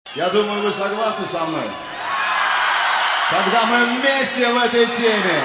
Я думаю, вы согласны со мной? Когда мы вместе в этой теме.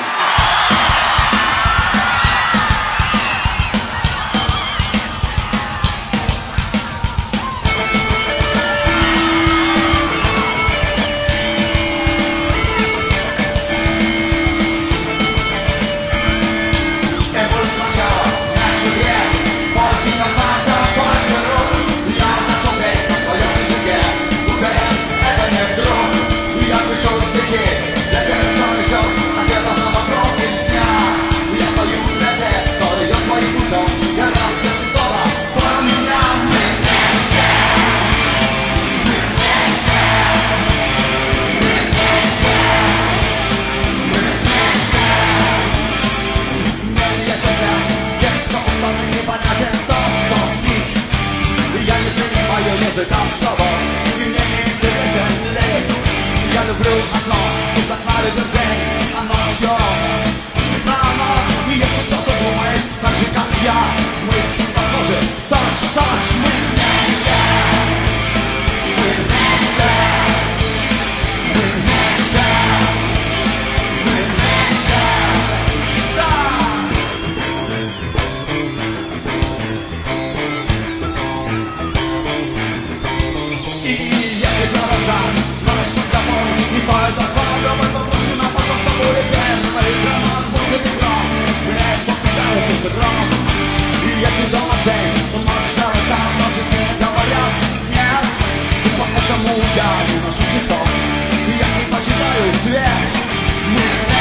Языком с тобой, и мне не интересен лифт. Я люблю окно, из окна виден день, а ночью на ночь. И если кто-то думает, так же как я, мы с ним похожи, точь-в-точь. Мы вместе, мы вместе, мы вместе, мы вместе, да. Нарастить запор, не стоит откладывать вопросы на потом, кто будет первым. Экран будет игром, мне все кидают шагром. И если дома день, то ночь там, но все сильно говорят нет. И поэтому я не ношу часов, и я предпочитаю свет.